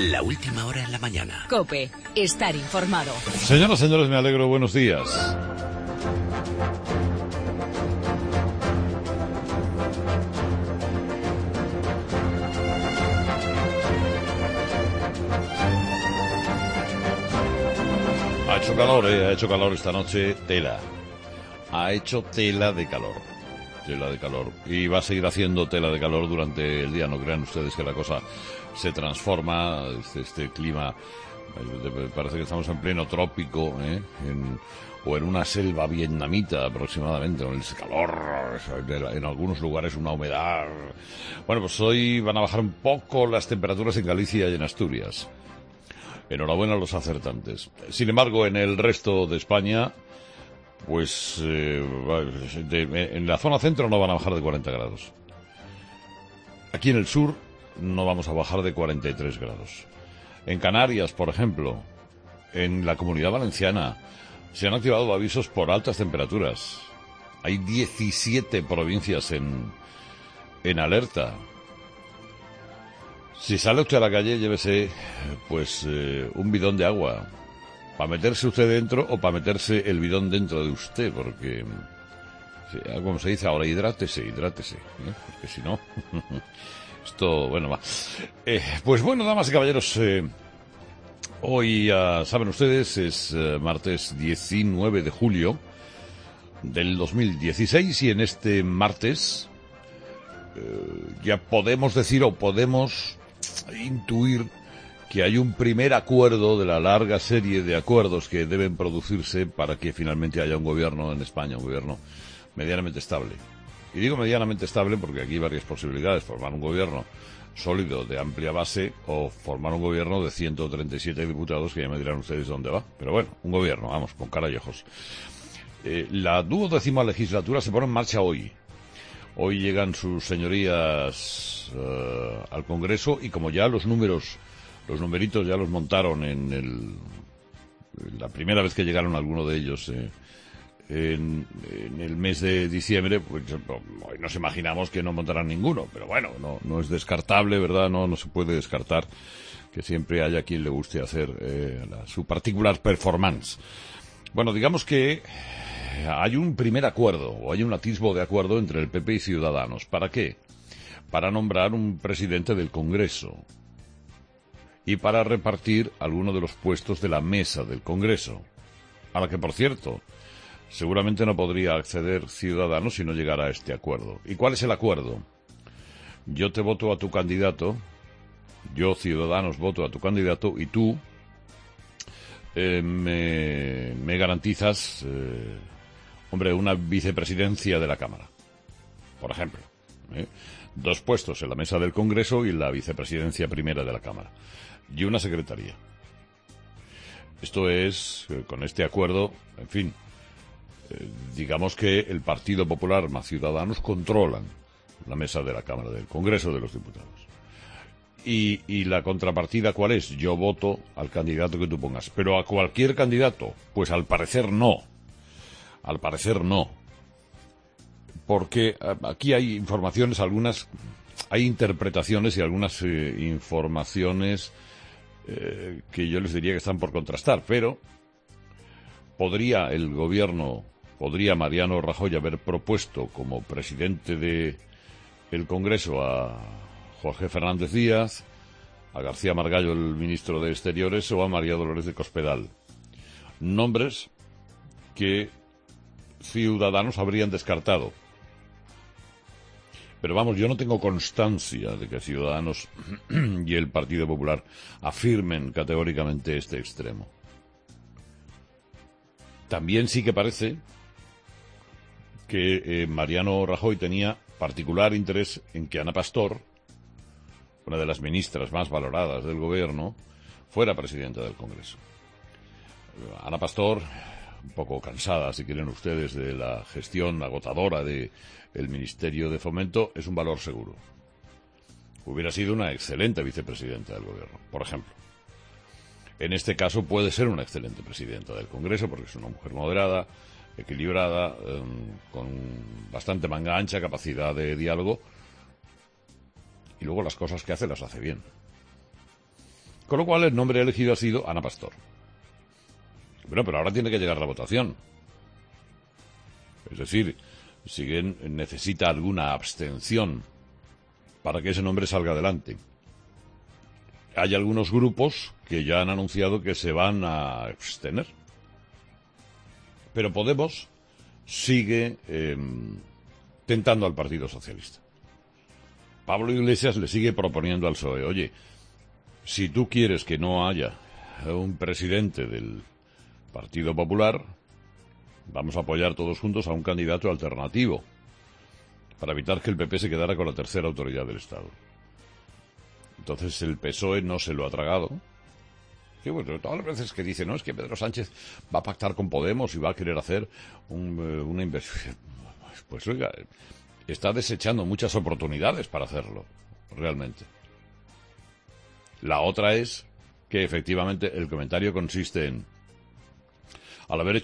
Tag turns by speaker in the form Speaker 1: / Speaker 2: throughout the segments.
Speaker 1: La última hora en la mañana.
Speaker 2: COPE. Estar informado.
Speaker 3: Señoras, señores, me alegro. Buenos días. Ha hecho calor esta noche, tela. Ha hecho tela de calor. Tela de calor. Y va a seguir haciendo tela de calor durante el día. No crean ustedes que la cosa se transforma. Este clima, parece que estamos en pleno trópico, o en una selva vietnamita aproximadamente, con el calor, en algunos lugares una humedad. Bueno, pues hoy van a bajar un poco las temperaturas en Galicia y en Asturias. Enhorabuena a los acertantes. Sin embargo, en el resto de España, pues en la zona centro no van a bajar de 40 grados. Aquí en el sur no vamos a bajar de 43 grados. En Canarias, por ejemplo, en la Comunidad Valenciana, se han activado avisos por altas temperaturas. Hay 17 provincias en alerta. Si sale usted a la calle, llévese pues un bidón de agua para meterse usted dentro o para meterse el bidón dentro de usted, porque, como se dice ahora, hidrátese, porque si no, esto, bueno, va. Pues bueno, damas y caballeros, hoy, saben ustedes, es martes 19 de julio del 2016 y en este martes ya podemos decir o podemos intuir que hay un primer acuerdo de la larga serie de acuerdos que deben producirse para que finalmente haya un gobierno en España, un gobierno medianamente estable. Y digo medianamente estable porque aquí hay varias posibilidades: formar un gobierno sólido de amplia base o formar un gobierno de 137 diputados, que ya me dirán ustedes dónde va. Pero bueno, un gobierno, vamos, con cara y ojos. La 12ª legislatura se pone en marcha hoy. Hoy llegan sus señorías al Congreso y como ya los numeritos ya los montaron la primera vez que llegaron algunos de ellos en el mes de diciembre, pues hoy nos imaginamos que no montarán ninguno, pero bueno, no es descartable, ¿verdad? No se puede descartar que siempre haya quien le guste hacer su particular performance. Bueno, digamos que hay un primer acuerdo, o hay un atisbo de acuerdo entre el PP y Ciudadanos. ¿Para qué? Para nombrar un presidente del Congreso y para repartir algunos de los puestos de la mesa del Congreso, a la que, por cierto, seguramente no podría acceder Ciudadanos si no llegara a este acuerdo. ¿Y cuál es el acuerdo? Yo te voto a tu candidato, yo, Ciudadanos, voto a tu candidato, y tú me garantizas, una vicepresidencia de la Cámara, por ejemplo. 2 puestos en la mesa del Congreso y la vicepresidencia primera de la Cámara. Y una secretaría. Esto es, con este acuerdo, en fin, digamos que el Partido Popular más Ciudadanos controlan la mesa de la Cámara del Congreso de los Diputados. Y la contrapartida, ¿cuál es? Yo voto al candidato que tú pongas. Pero a cualquier candidato, pues al parecer no. Al parecer no. Porque aquí hay informaciones, hay interpretaciones y algunas informaciones que yo les diría que están por contrastar, pero podría Mariano Rajoy haber propuesto como presidente del Congreso a Jorge Fernández Díaz, a García Margallo, el ministro de Exteriores, o a María Dolores de Cospedal. Nombres que Ciudadanos habrían descartado. Pero vamos, yo no tengo constancia de que Ciudadanos y el Partido Popular afirmen categóricamente este extremo. También sí que parece que Mariano Rajoy tenía particular interés en que Ana Pastor, una de las ministras más valoradas del gobierno, fuera presidenta del Congreso. Ana Pastor, un poco cansada, si quieren ustedes, de la gestión agotadora del Ministerio de Fomento, es un valor seguro. Hubiera sido una excelente vicepresidenta del gobierno, por ejemplo. En este caso puede ser una excelente presidenta del Congreso, porque es una mujer moderada, equilibrada, con bastante manga ancha, capacidad de diálogo, y luego las cosas que hace las hace bien. Con lo cual el nombre elegido ha sido Ana Pastor. Bueno, pero ahora tiene que llegar la votación. Es decir, si necesita alguna abstención para que ese nombre salga adelante. Hay algunos grupos que ya han anunciado que se van a abstener. Pero Podemos sigue tentando al Partido Socialista. Pablo Iglesias le sigue proponiendo al PSOE, oye, si tú quieres que no haya un presidente del Partido Popular, vamos a apoyar todos juntos a un candidato alternativo para evitar que el PP se quedara con la tercera autoridad del Estado. Entonces el PSOE no se lo ha tragado. Sí, bueno, todas las veces que dice, no, es que Pedro Sánchez va a pactar con Podemos y va a querer hacer una inversión. Pues oiga, está desechando muchas oportunidades para hacerlo, realmente. La otra es que efectivamente el comentario consiste en, al haber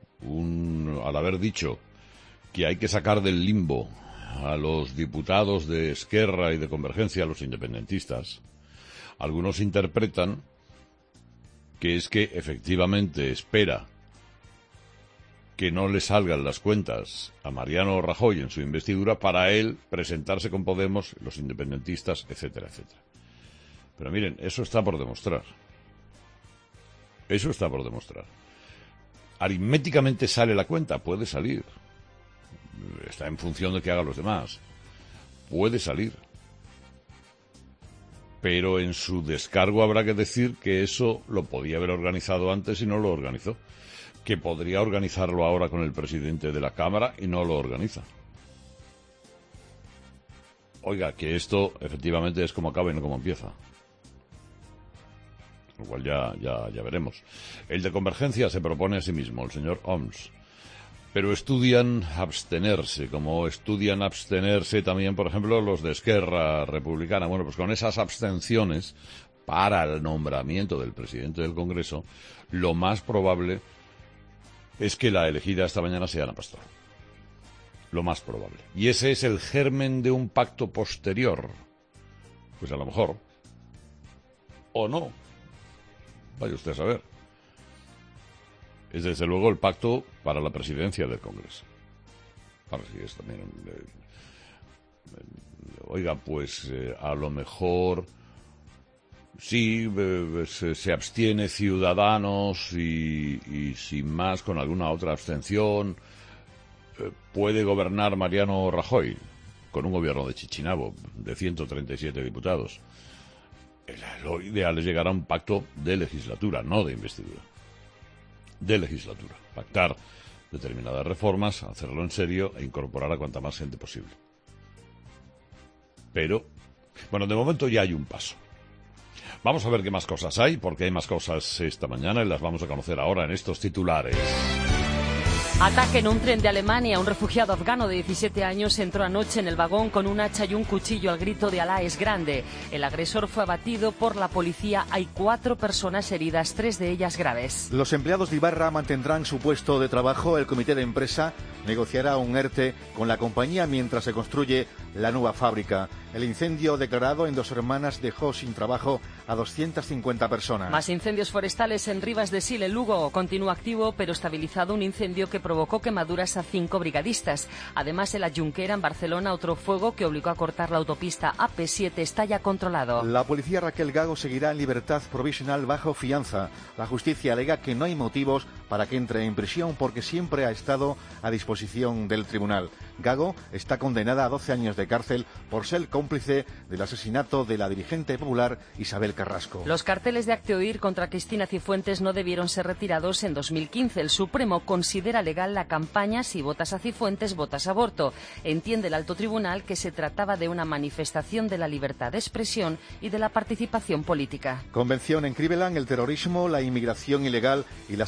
Speaker 3: dicho que hay que sacar del limbo a los diputados de Esquerra y de Convergencia, a los independentistas, algunos interpretan que es que efectivamente espera que no le salgan las cuentas a Mariano Rajoy en su investidura para él presentarse con Podemos, los independentistas, etcétera, etcétera. Pero miren, eso está por demostrar. Eso está por demostrar. Aritméticamente sale la cuenta, puede salir. Está en función de que hagan los demás. Puede salir. Pero en su descargo habrá que decir que eso lo podía haber organizado antes y no lo organizó. Que podría organizarlo ahora con el presidente de la Cámara y no lo organiza. Oiga, que esto efectivamente es como acaba y no como empieza. Lo cual ya veremos. El de Convergencia se propone a sí mismo, el señor Homs. Pero estudian abstenerse, como estudian abstenerse también, por ejemplo, los de Esquerra Republicana. Bueno, pues con esas abstenciones para el nombramiento del presidente del Congreso, lo más probable es que la elegida esta mañana sea Ana Pastor. Lo más probable. Y ese es el germen de un pacto posterior. Pues a lo mejor. O no. Vaya usted a saber. Es desde luego el pacto para la presidencia del Congreso. Ahora sí es también... oiga, pues a lo mejor... Sí, se abstiene Ciudadanos y sin más, con alguna otra abstención, puede gobernar Mariano Rajoy con un gobierno de Chichinabo de 137 diputados. Lo ideal es llegar a un pacto de legislatura, no de investidura. De legislatura. Pactar determinadas reformas, hacerlo en serio e incorporar a cuanta más gente posible. Pero, bueno, de momento ya hay un paso. Vamos a ver qué más cosas hay, porque hay más cosas esta mañana y las vamos a conocer ahora en estos titulares.
Speaker 2: Ataque en un tren de Alemania. Un refugiado afgano de 17 años entró anoche en el vagón con un hacha y un cuchillo al grito de Alá es grande. El agresor fue abatido por la policía. Hay 4 personas heridas, 3 de ellas graves.
Speaker 4: Los empleados de Ibarra mantendrán su puesto de trabajo. El comité de empresa negociará un ERTE con la compañía mientras se construye la nueva fábrica. El incendio declarado en Dos Hermanas dejó sin trabajo a 250 personas.
Speaker 2: Más incendios forestales en Rivas de Sil, en Lugo. Continúa activo, pero estabilizado, un incendio que provocó quemaduras a 5 brigadistas. Además, en la Junquera, en Barcelona, otro fuego que obligó a cortar la autopista AP7 está ya controlado.
Speaker 4: La policía Raquel Gago seguirá en libertad provisional bajo fianza. La justicia alega que no hay motivos para que entre en prisión porque siempre ha estado a disposición del tribunal. Gago está condenada a 12 años de cárcel por ser cómplice del asesinato de la dirigente popular Isabel Carrasco.
Speaker 2: Los carteles de Hazte Oír contra Cristina Cifuentes no debieron ser retirados en 2015. El Supremo considera legal la campaña "si votas a Cifuentes, votas aborto". Entiende el alto tribunal que se trataba de una manifestación de la libertad de expresión y de la participación política.
Speaker 4: Convención en Cleveland, el terrorismo, la inmigración ilegal y las acusaciones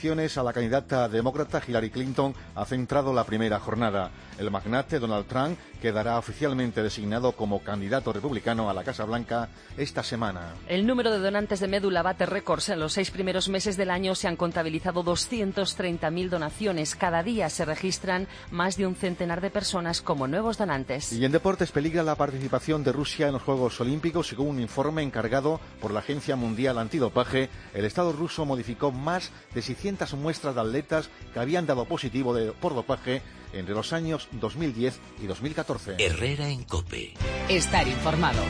Speaker 4: elecciones a la candidata demócrata Hillary Clinton ha centrado la primera jornada. El magnate Donald Trump quedará oficialmente designado como candidato republicano a la Casa Blanca esta semana.
Speaker 2: El número de donantes de médula bate récords. En los 6 primeros meses del año se han contabilizado 230.000 donaciones. Cada día se registran más de un centenar de personas como nuevos donantes.
Speaker 4: Y en deportes peligra la participación de Rusia en los Juegos Olímpicos. Según un informe encargado por la Agencia Mundial Antidopaje, el Estado ruso modificó más de 600 muestras de atletas que habían dado positivo por dopaje entre los años 2010 y 2014.
Speaker 1: Herrera en COPE.
Speaker 2: Estar informado.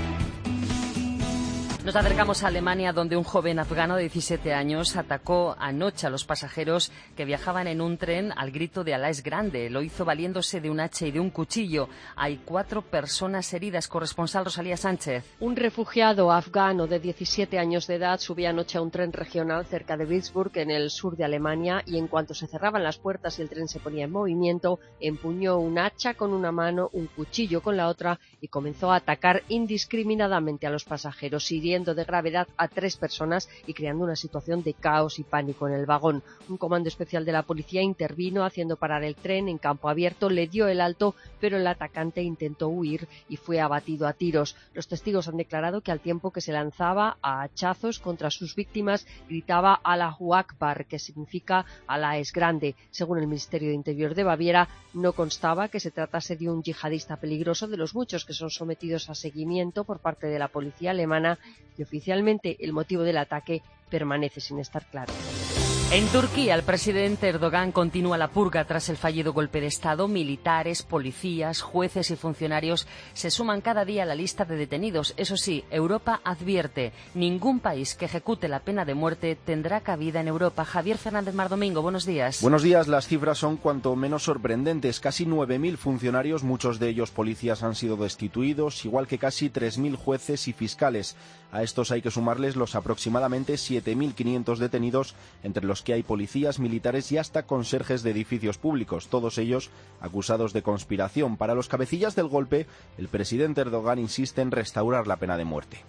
Speaker 2: Nos acercamos a Alemania, donde un joven afgano de 17 años atacó anoche a los pasajeros que viajaban en un tren al grito de Alá es grande. Lo hizo valiéndose de un hacha y de un cuchillo. Hay 4 personas heridas. Corresponsal Rosalía Sánchez.
Speaker 5: Un refugiado afgano de 17 años de edad subía anoche a un tren regional cerca de Würzburg, en el sur de Alemania, y en cuanto se cerraban las puertas y el tren se ponía en movimiento, empuñó un hacha con una mano, un cuchillo con la otra y comenzó a atacar indiscriminadamente a los pasajeros, hiriendo de gravedad a 3 personas y creando una situación de caos y pánico en el vagón. Un comando especial de la policía intervino haciendo parar el tren en campo abierto, le dio el alto, pero el atacante intentó huir y fue abatido a tiros. Los testigos han declarado que al tiempo que se lanzaba a hachazos contra sus víctimas, gritaba Allahu Akbar, que significa Alá es grande. Según el Ministerio de Interior de Baviera, no constaba que se tratase de un yihadista peligroso, de los muchos que son sometidos a seguimiento por parte de la policía alemana, y oficialmente el motivo del ataque permanece sin estar claro.
Speaker 2: En Turquía, el presidente Erdogan continúa la purga tras el fallido golpe de Estado. Militares, policías, jueces y funcionarios se suman cada día a la lista de detenidos. Eso sí, Europa advierte, ningún país que ejecute la pena de muerte tendrá cabida en Europa. Javier Fernández Mardomingo, buenos días.
Speaker 6: Buenos días. Las cifras son cuanto menos sorprendentes. Casi 9.000 funcionarios, muchos de ellos policías, han sido destituidos, igual que casi 3.000 jueces y fiscales. A estos hay que sumarles los aproximadamente 7.500 detenidos, entre los que hay policías, militares y hasta conserjes de edificios públicos, todos ellos acusados de conspiración. Para los cabecillas del golpe, el presidente Erdogan insiste en restaurar la pena de muerte.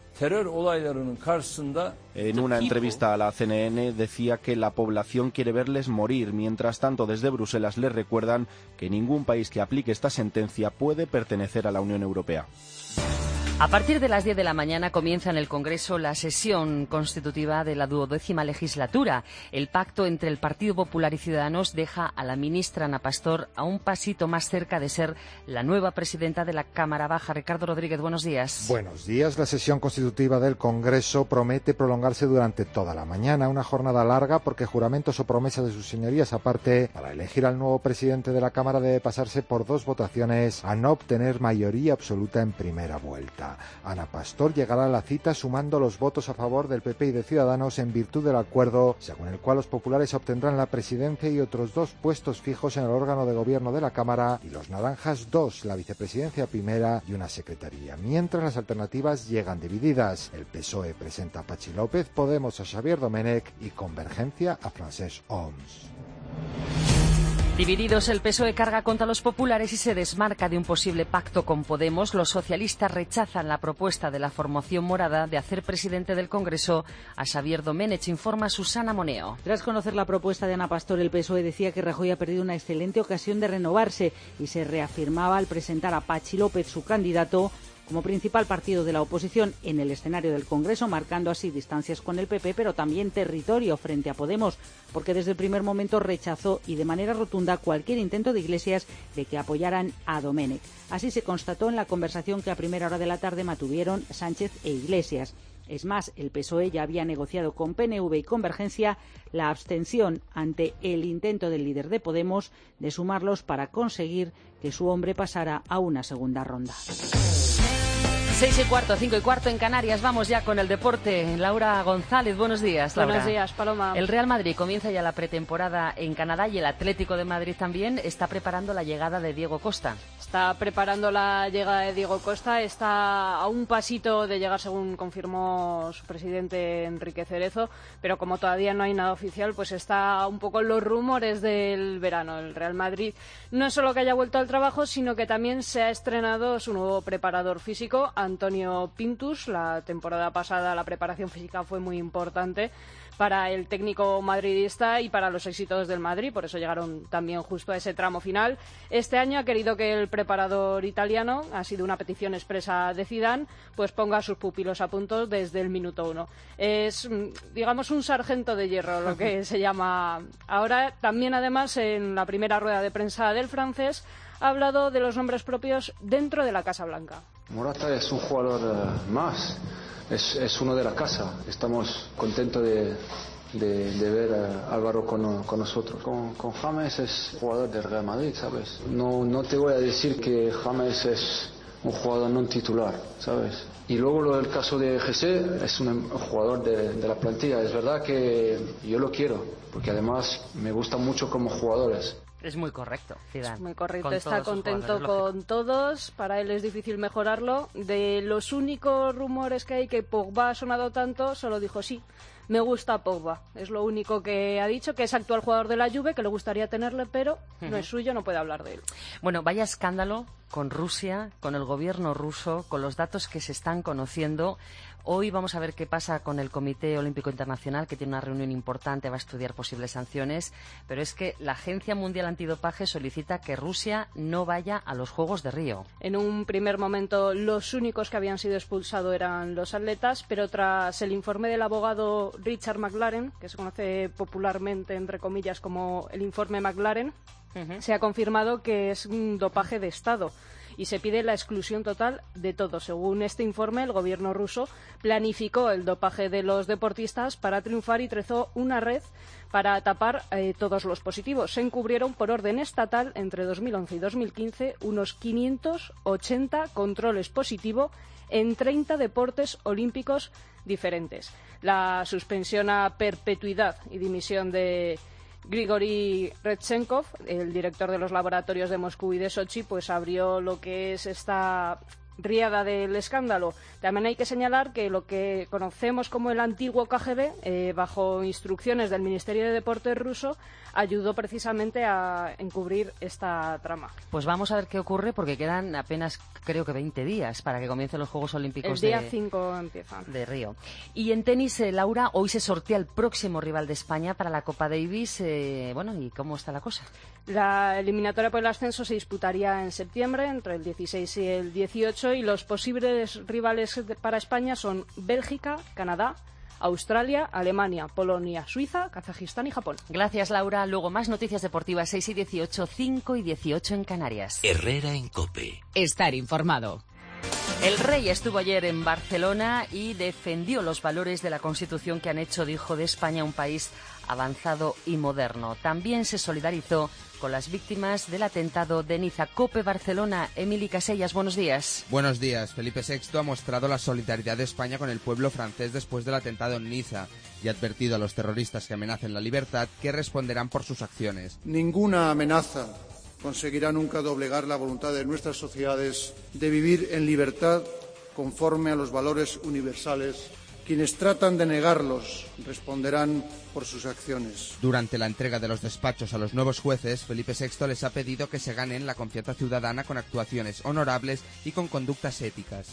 Speaker 6: En una entrevista a la CNN decía que la población quiere verles morir. Mientras tanto, desde Bruselas les recuerdan que ningún país que aplique esta sentencia puede pertenecer a la Unión Europea.
Speaker 2: A partir de las 10 de la mañana comienza en el Congreso la sesión constitutiva de la 12ª legislatura. El pacto entre el Partido Popular y Ciudadanos deja a la ministra Ana Pastor a un pasito más cerca de ser la nueva presidenta de la Cámara Baja. Ricardo Rodríguez, buenos días.
Speaker 7: Buenos días. La sesión constitutiva del Congreso promete prolongarse durante toda la mañana. Una jornada larga porque juramentos o promesas de sus señorías aparte, para elegir al nuevo presidente de la Cámara debe pasarse por 2 votaciones a no obtener mayoría absoluta en primera vuelta. Ana Pastor llegará a la cita sumando los votos a favor del PP y de Ciudadanos en virtud del acuerdo, según el cual los populares obtendrán la presidencia y otros 2 puestos fijos en el órgano de gobierno de la Cámara y los naranjas 2, la vicepresidencia primera y una secretaría, mientras las alternativas llegan divididas. El PSOE presenta a Patxi López, Podemos a Xavier Domènech y Convergencia a Francesc Homs.
Speaker 2: Divididos, el PSOE carga contra los populares y se desmarca de un posible pacto con Podemos. Los socialistas rechazan la propuesta de la formación morada de hacer presidente del Congreso a Xavier Domènech, informa Susana Moneo.
Speaker 8: Tras conocer la propuesta de Ana Pastor, el PSOE decía que Rajoy ha perdido una excelente ocasión de renovarse y se reafirmaba al presentar a Patxi López, su candidato, como principal partido de la oposición en el escenario del Congreso, marcando así distancias con el PP, pero también territorio frente a Podemos, porque desde el primer momento rechazó y de manera rotunda cualquier intento de Iglesias de que apoyaran a Domènech. Así se constató en la conversación que a primera hora de la tarde mantuvieron Sánchez e Iglesias. Es más, el PSOE ya había negociado con PNV y Convergencia la abstención ante el intento del líder de Podemos de sumarlos para conseguir que su hombre pasara a una segunda ronda.
Speaker 2: 6:15, 5:15 en Canarias. Vamos ya con el deporte. Laura González, buenos días, Laura.
Speaker 5: Buenos días, Paloma.
Speaker 2: El Real Madrid comienza ya la pretemporada en Canadá y el Atlético de Madrid también está preparando la llegada de Diego Costa.
Speaker 9: Está preparando la llegada de Diego Costa, está a un pasito de llegar, según confirmó su presidente Enrique Cerezo, pero como todavía no hay nada oficial, pues está un poco en los rumores del verano. El Real Madrid no es solo que haya vuelto al trabajo, sino que también se ha estrenado su nuevo preparador físico, Antonio Pintus. La temporada pasada la preparación física fue muy importante para el técnico madridista y para los éxitos del Madrid, por eso llegaron también justo a ese tramo final. Este año ha querido que el preparador italiano, ha sido una petición expresa de Zidane, pues ponga a sus pupilos a punto desde el minuto 1. Es, digamos, un sargento de hierro, lo que se llama ahora. También, además, en la primera rueda de prensa del francés, ha hablado de los nombres propios dentro de la Casa Blanca.
Speaker 10: Morata es un jugador más, es uno de la casa. Estamos contentos de ver a Álvaro con nosotros. Con James es jugador del Real Madrid, ¿sabes? No te voy a decir que James es un jugador no titular, ¿sabes? Y luego el caso de Jesse es un jugador de la plantilla. Es verdad que yo lo quiero, porque además me gusta mucho como jugadores.
Speaker 2: Es muy correcto, Zidane.
Speaker 9: Es muy correcto, está contento con todos, para él es difícil mejorarlo. De los únicos rumores que hay que Pogba ha sonado tanto, solo dijo sí, me gusta Pogba. Es lo único que ha dicho, que es actual jugador de la Juve, que le gustaría tenerle, pero no es suyo, no puede hablar de él.
Speaker 2: Bueno, vaya escándalo con Rusia, con el gobierno ruso, con los datos que se están conociendo. Hoy vamos a ver qué pasa con el Comité Olímpico Internacional, que tiene una reunión importante, va a estudiar posibles sanciones, pero es que la Agencia Mundial Antidopaje solicita que Rusia no vaya a los Juegos de Río.
Speaker 9: En un primer momento los únicos que habían sido expulsados eran los atletas, pero tras el informe del abogado Richard McLaren, que se conoce popularmente, entre comillas, como el informe McLaren, se ha confirmado que es un dopaje de Estado y se pide la exclusión total de todo. Según este informe, el gobierno ruso planificó el dopaje de los deportistas para triunfar y trazó una red para tapar todos los positivos. Se encubrieron por orden estatal entre 2011 y 2015 unos 580 controles positivos en 30 deportes olímpicos diferentes. La suspensión a perpetuidad y dimisión de Grigori Redchenkov, el director de los laboratorios de Moscú y de Sochi, pues abrió lo que es esta riada del escándalo. También hay que señalar que lo que conocemos como el antiguo KGB, bajo instrucciones del Ministerio de Deportes ruso, ayudó precisamente a encubrir esta trama.
Speaker 2: Pues vamos a ver qué ocurre, porque quedan apenas, creo que 20 días para que comiencen los Juegos Olímpicos
Speaker 9: el día 5 empiezan.
Speaker 2: De Río. Y en tenis, Laura, hoy se sortea el próximo rival de España para la Copa Davis. Bueno, ¿y cómo está la cosa?
Speaker 9: La eliminatoria por el ascenso se disputaría en septiembre, entre el 16 y el 18, y los posibles rivales para España son Bélgica, Canadá, Australia, Alemania, Polonia, Suiza, Kazajistán y Japón.
Speaker 2: Gracias, Laura. Luego más noticias deportivas, 6 y 18, 5 y 18 en Canarias.
Speaker 1: Herrera en COPE.
Speaker 11: Estar informado.
Speaker 2: El rey estuvo ayer en Barcelona y defendió los valores de la Constitución que han hecho, dijo, de España un país avanzado y moderno. También se solidarizó con las víctimas del atentado de Niza. COPE Barcelona, Emily Casellas, buenos días.
Speaker 12: Buenos días. Felipe VI ha mostrado la solidaridad de España con el pueblo francés después del atentado en Niza y ha advertido a los terroristas que amenacen la libertad que responderán por sus acciones.
Speaker 13: Ninguna amenaza conseguirá nunca doblegar la voluntad de nuestras sociedades de vivir en libertad conforme a los valores universales. Quienes tratan de negarlos responderán por sus acciones.
Speaker 12: Durante la entrega de los despachos a los nuevos jueces, Felipe VI les ha pedido que se ganen la confianza ciudadana con actuaciones honorables y con conductas éticas.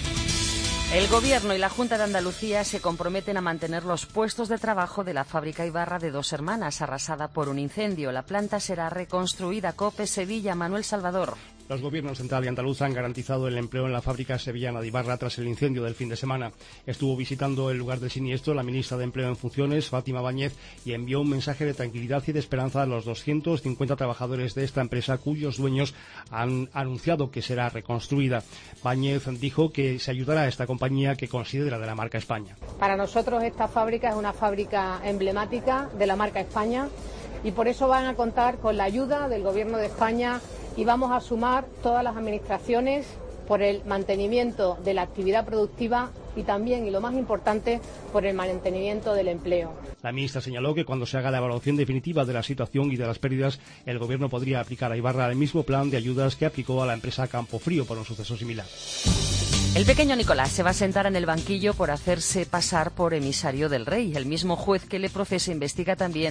Speaker 2: El Gobierno y la Junta de Andalucía se comprometen a mantener los puestos de trabajo de la fábrica Ibarra de Dos Hermanas, arrasada por un incendio. La planta será reconstruida. COPE Sevilla, Manuel Salvador.
Speaker 14: Los gobiernos central y andaluz han garantizado el empleo en la fábrica sevillana de Ibarra tras el incendio del fin de semana. Estuvo visitando el lugar del siniestro la ministra de Empleo en funciones, Fátima Báñez, y envió un mensaje de tranquilidad y de esperanza a los 250 trabajadores de esta empresa, cuyos dueños han anunciado que será reconstruida. Báñez dijo que se ayudará a esta compañía que considera de la marca España.
Speaker 15: Para nosotros esta fábrica es una fábrica emblemática de la marca España y por eso van a contar con la ayuda del Gobierno de España y vamos a sumar todas las administraciones por el mantenimiento de la actividad productiva y también, y lo más importante, por el mantenimiento del empleo.
Speaker 14: La ministra señaló que cuando se haga la evaluación definitiva de la situación y de las pérdidas, el Gobierno podría aplicar a Ibarra el mismo plan de ayudas que aplicó a la empresa Campofrío por un suceso similar.
Speaker 2: El pequeño Nicolás se va a sentar en el banquillo por hacerse pasar por emisario del rey. El mismo juez que le procesa investiga también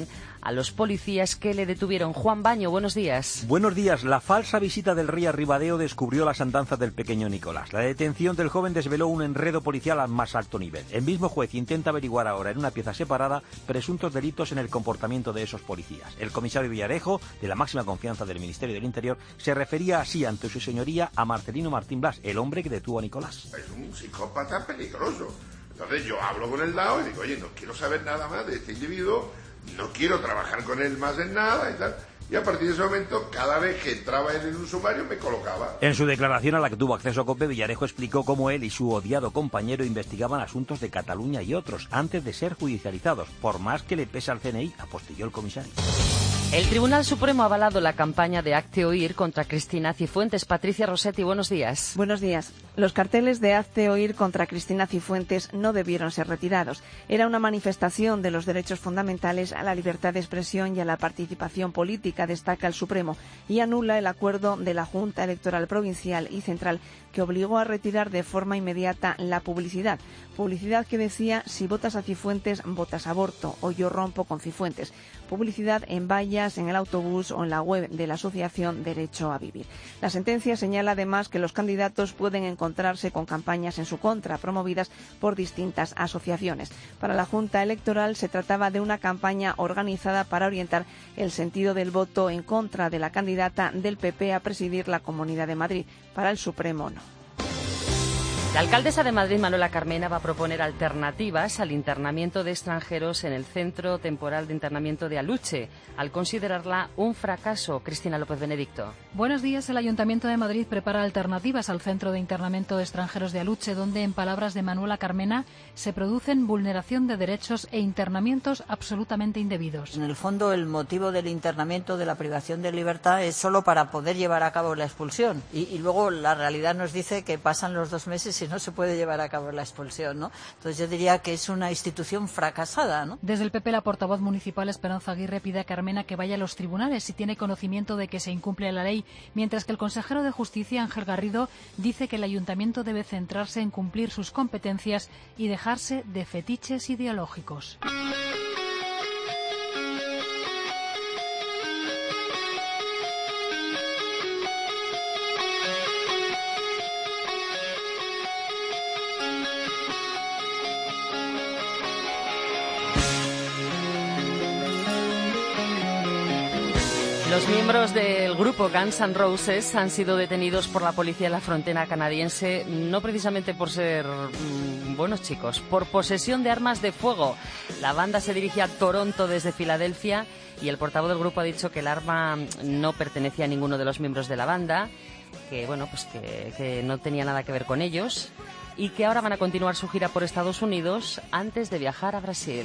Speaker 2: a los policías que le detuvieron. Juan Baño, buenos días.
Speaker 11: Buenos días. La falsa visita del rey a Ribadeo descubrió las andanzas del pequeño Nicolás. La detención del joven desveló un enredo policial al más alto nivel. El mismo juez intenta averiguar ahora en una pieza separada presuntos delitos en el comportamiento de esos policías. El comisario Villarejo, de la máxima confianza del Ministerio del Interior, se refería así ante su señoría a Marcelino Martín Blas, el hombre que detuvo a Nicolás.
Speaker 16: Es un psicópata peligroso. Entonces yo hablo con el DAO y digo, oye, no quiero saber nada más de este individuo, no quiero trabajar con él más en nada y tal. Y a partir de ese momento, cada vez que entraba él en un sumario, me colocaba.
Speaker 11: En su declaración a la que tuvo acceso COPE, Villarejo explicó cómo él y su odiado compañero investigaban asuntos de Cataluña y otros, antes de ser judicializados, por más que le pese al CNI, apostilló el comisario.
Speaker 2: El Tribunal Supremo ha avalado la campaña de Hazte Oír contra Cristina Cifuentes. Patricia Rossetti, buenos días.
Speaker 17: Buenos días. Los carteles de Hazte Oír contra Cristina Cifuentes no debieron ser retirados. Era una manifestación de los derechos fundamentales a la libertad de expresión y a la participación política, destaca el Supremo, y anula el acuerdo de la Junta Electoral Provincial y Central que obligó a retirar de forma inmediata la publicidad. Publicidad que decía, si votas a Cifuentes, votas aborto, o yo rompo con Cifuentes. Publicidad en vallas, en el autobús o en la web de la Asociación Derecho a Vivir. La sentencia señala además que los candidatos pueden encontrarse con campañas en su contra, promovidas por distintas asociaciones. Para la Junta Electoral se trataba de una campaña organizada para orientar el sentido del voto en contra de la candidata del PP a presidir la Comunidad de Madrid. Para el Supremo, no.
Speaker 2: La alcaldesa de Madrid, Manuela Carmena, va a proponer alternativas al internamiento de extranjeros en el Centro Temporal de Internamiento de Aluche, al considerarla un fracaso. Cristina López Benedicto.
Speaker 18: Buenos días. El Ayuntamiento de Madrid prepara alternativas al Centro de Internamiento de Extranjeros de Aluche, donde, en palabras de Manuela Carmena, se producen vulneración de derechos e internamientos absolutamente indebidos.
Speaker 19: En el fondo, el motivo del internamiento, de la privación de libertad, es solo para poder llevar a cabo la expulsión. Y luego la realidad nos dice que pasan los 2 meses y no se puede llevar a cabo la expulsión, ¿no? Entonces yo diría que es una institución fracasada, ¿no?
Speaker 18: Desde el PP, la portavoz municipal Esperanza Aguirre pide a Carmena que vaya a los tribunales si tiene conocimiento de que se incumple la ley, mientras que el consejero de Justicia, Ángel Garrido, dice que el ayuntamiento debe centrarse en cumplir sus competencias y dejarse de fetiches ideológicos.
Speaker 2: Los miembros del grupo Guns N' Roses han sido detenidos por la policía en la frontera canadiense, no precisamente por ser buenos chicos, por posesión de armas de fuego. La banda se dirige a Toronto desde Filadelfia y el portavoz del grupo ha dicho que el arma no pertenecía a ninguno de los miembros de la banda, que bueno, pues que no tenía nada que ver con ellos y que ahora van a continuar su gira por Estados Unidos antes de viajar a Brasil.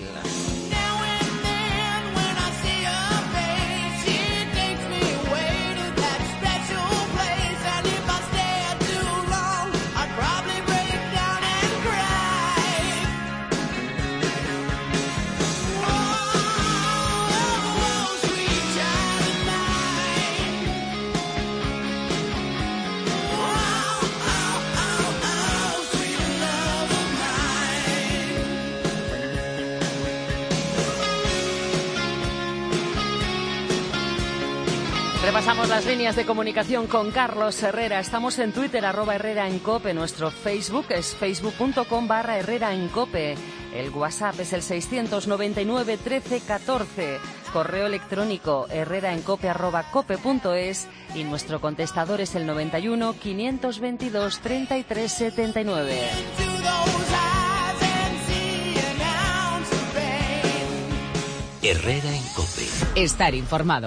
Speaker 2: Repasamos las líneas de comunicación con Carlos Herrera. Estamos en Twitter, @HerreraEnCope. Nuestro Facebook es facebook.com/HerreraEnCope. El WhatsApp es el 699 13 14. Correo electrónico herreraencope@cope.es y nuestro contestador es el 91 522 33 79.
Speaker 1: Herrera en COPE.
Speaker 2: Estar informado.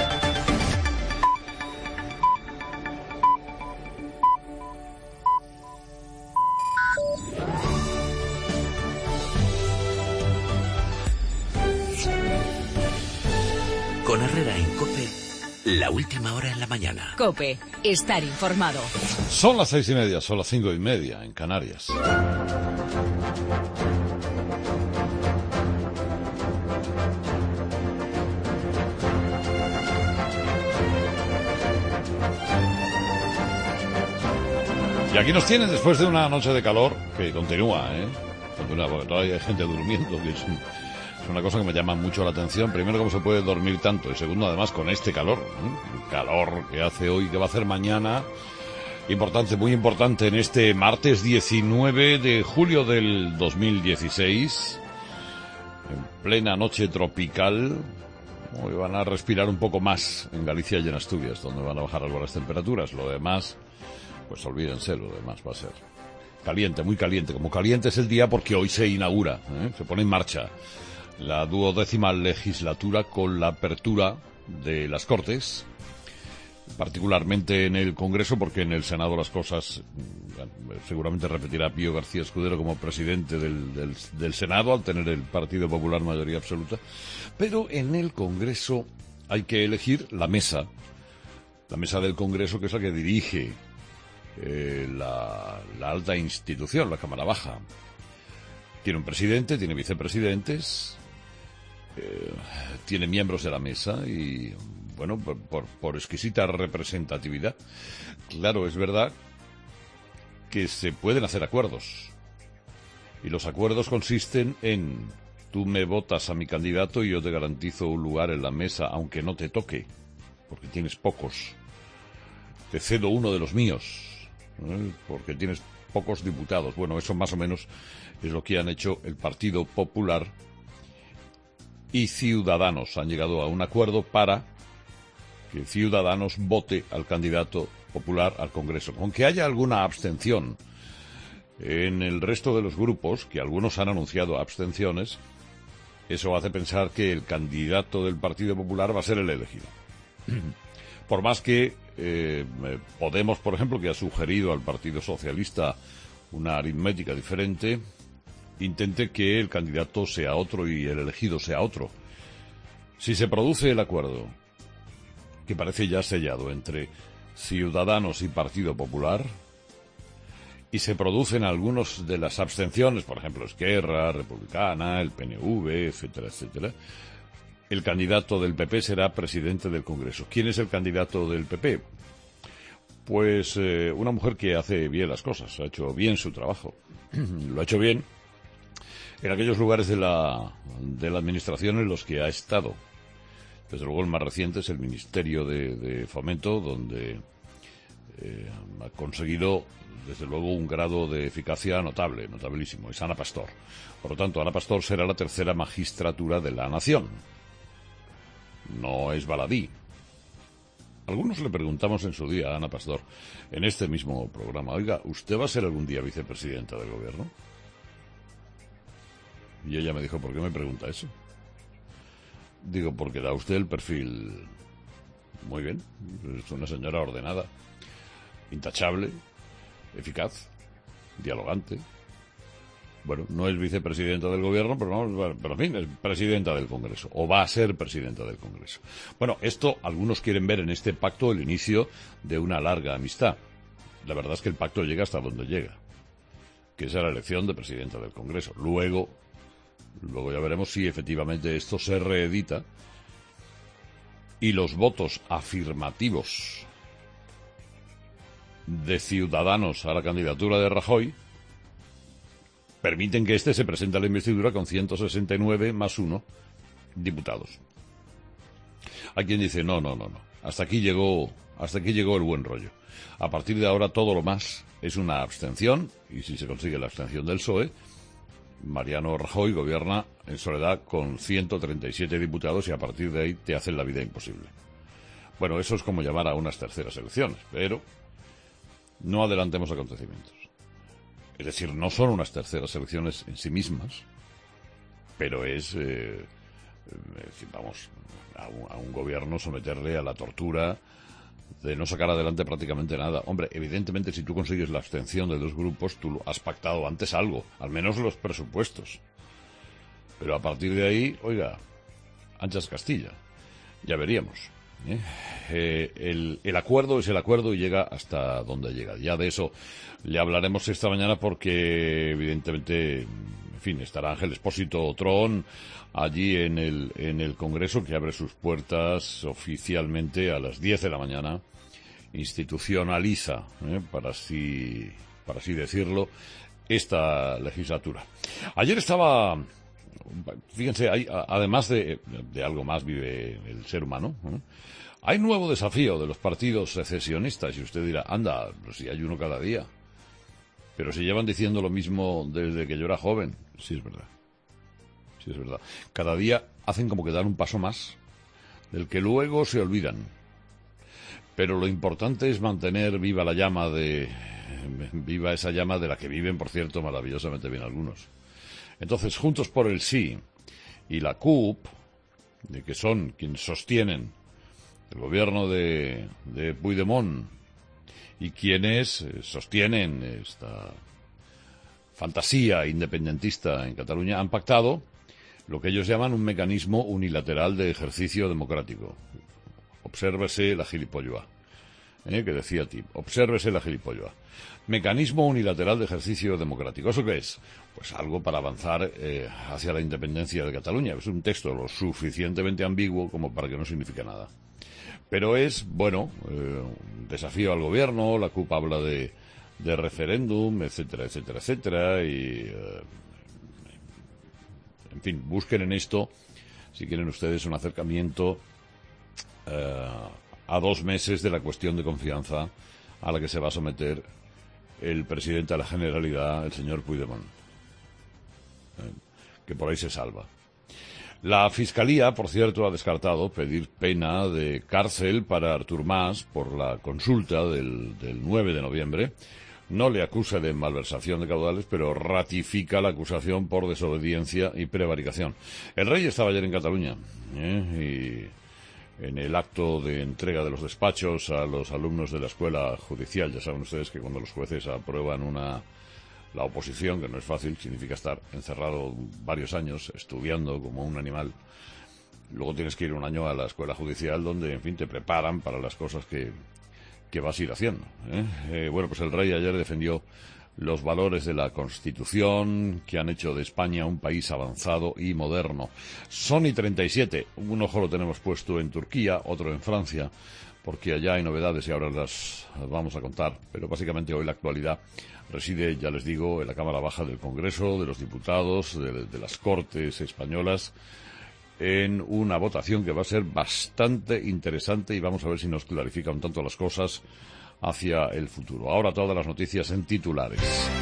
Speaker 1: Con Herrera en COPE, la última hora en la mañana.
Speaker 2: COPE, estar informado.
Speaker 3: Son las 6:30, son las 5:30 en Canarias. Y aquí nos tienen después de una noche de calor que continúa, Continúa, porque todavía hay gente durmiendo, que es Es una cosa que me llama mucho la atención. Primero, cómo se puede dormir tanto. Y segundo, además, con este calor. El calor que hace hoy, que va a hacer mañana. Importante, muy importante, en este martes 19 de julio del 2016. En plena noche tropical. Hoy van a respirar un poco más en Galicia y en Asturias, donde van a bajar algo las temperaturas. Lo demás, pues olvídense, lo demás va a ser caliente, muy caliente. Como caliente es el día porque hoy se inaugura, se pone en marcha la 12ª legislatura con la apertura de las Cortes, particularmente en el Congreso, porque en el Senado las cosas, seguramente repetirá Pío García Escudero como presidente del Senado, al tener el Partido Popular mayoría absoluta, pero en el Congreso hay que elegir la mesa del Congreso, que es la que dirige la alta institución, la Cámara Baja. Tiene un presidente, tiene vicepresidentes, tiene miembros de la mesa y, bueno, por exquisita representatividad. Claro, es verdad que se pueden hacer acuerdos. Y los acuerdos consisten en: tú me votas a mi candidato y yo te garantizo un lugar en la mesa, aunque no te toque, porque tienes pocos. Te cedo uno de los míos, porque tienes pocos diputados. Bueno, eso más o menos es lo que han hecho el Partido Popular y Ciudadanos. Han llegado a un acuerdo para que Ciudadanos vote al candidato popular al Congreso. Aunque haya alguna abstención en el resto de los grupos, que algunos han anunciado abstenciones, eso hace pensar que el candidato del Partido Popular va a ser el elegido. Por más que Podemos, por ejemplo, que ha sugerido al Partido Socialista una aritmética diferente, intente que el candidato sea otro y el elegido sea otro. Si se produce el acuerdo, que parece ya sellado, entre Ciudadanos y Partido Popular, y se producen algunos de las abstenciones, por ejemplo, Esquerra, Republicana, el PNV, etcétera, etcétera, el candidato del PP será presidente del Congreso. ¿Quién es el candidato del PP? Pues una mujer que hace bien las cosas, ha hecho bien su trabajo. Lo ha hecho bien en aquellos lugares de la administración en los que ha estado. Desde luego el más reciente es el Ministerio de Fomento, donde ha conseguido desde luego un grado de eficacia notable, notabilísimo. Es Ana Pastor. Por lo tanto, Ana Pastor será la tercera magistratura de la nación. No es baladí. Algunos le preguntamos en su día a Ana Pastor, en este mismo programa: oiga, ¿usted va a ser algún día vicepresidenta del gobierno? Y ella me dijo: ¿por qué me pregunta eso? Digo, porque da usted el perfil muy bien. Es una señora ordenada, intachable, eficaz, dialogante. Bueno, no es vicepresidenta del gobierno, pero en fin, es presidenta del Congreso, o va a ser presidenta del Congreso. Bueno, esto algunos quieren ver en este pacto el inicio de una larga amistad. La verdad es que el pacto llega hasta donde llega, que es a la elección de presidenta del Congreso. Luego ya veremos si efectivamente esto se reedita y los votos afirmativos de Ciudadanos a la candidatura de Rajoy permiten que éste se presente a la investidura con 169 más 1 diputados. Hay quien dice, no. Hasta aquí llegó el buen rollo. A partir de ahora todo lo más es una abstención, y si se consigue la abstención del PSOE, Mariano Rajoy gobierna en soledad con 137 diputados y a partir de ahí te hacen la vida imposible. Bueno, eso es como llamar a unas terceras elecciones, pero no adelantemos acontecimientos. Es decir, no son unas terceras elecciones en sí mismas, pero es vamos, a un gobierno someterle a la tortura de no sacar adelante prácticamente nada. Hombre, evidentemente, si tú consigues la abstención de dos grupos, tú has pactado antes algo, al menos los presupuestos. Pero a partir de ahí, oiga, anchas Castilla, ya veríamos. El acuerdo es el acuerdo y llega hasta donde llega. Ya de eso le hablaremos esta mañana porque evidentemente, en fin, estará Ángel Expósito Trón allí en el Congreso, que abre sus puertas oficialmente a las 10 de la mañana, institucionaliza, para así decirlo, esta legislatura. Ayer estaba fíjense, además de algo más vive el ser humano, ¿eh? Hay nuevo desafío de los partidos secesionistas, y usted dirá, anda, pues si hay uno cada día. Pero si llevan diciendo lo mismo desde que yo era joven. Sí, es verdad. Sí, es verdad. Cada día hacen como que dan un paso más, del que luego se olvidan. Pero lo importante es mantener viva esa llama de la que viven, por cierto, maravillosamente bien algunos. Entonces, Juntos por el Sí y la CUP, de que son quienes sostienen el gobierno de Puigdemont y quienes sostienen esta fantasía independentista en Cataluña, han pactado lo que ellos llaman un mecanismo unilateral de ejercicio democrático. Obsérvese la gilipolloa, que decía Tip. Obsérvese la gilipolloa. Mecanismo unilateral de ejercicio democrático. ¿Eso qué es? Pues algo para avanzar hacia la independencia de Cataluña. Es un texto lo suficientemente ambiguo como para que no signifique nada. Pero es, bueno, desafío al gobierno, la CUP habla de referéndum, etcétera, etcétera, etcétera, y, en fin, busquen en esto, si quieren ustedes, un acercamiento a 2 meses de la cuestión de confianza a la que se va a someter el presidente de la Generalidad, el señor Puigdemont, que por ahí se salva. La Fiscalía, por cierto, ha descartado pedir pena de cárcel para Artur Mas por la consulta del 9 de noviembre. No le acusa de malversación de caudales, pero ratifica la acusación por desobediencia y prevaricación. El rey estaba ayer en Cataluña, y en el acto de entrega de los despachos a los alumnos de la escuela judicial. Ya saben ustedes que cuando los jueces aprueban la oposición, que no es fácil, significa estar encerrado varios años estudiando como un animal. Luego tienes que ir 1 año a la escuela judicial donde, en fin, te preparan para las cosas que vas a ir haciendo, bueno, pues el rey ayer defendió los valores de la Constitución que han hecho de España un país avanzado y moderno. Son y 37. Un ojo lo tenemos puesto en Turquía, otro en Francia, porque allá hay novedades y ahora las vamos a contar. Pero básicamente hoy la actualidad reside, ya les digo, en la Cámara Baja del Congreso, de los diputados, de las Cortes españolas, en una votación que va a ser bastante interesante y vamos a ver si nos clarifica un tanto las cosas hacia el futuro. Ahora todas las noticias en titulares.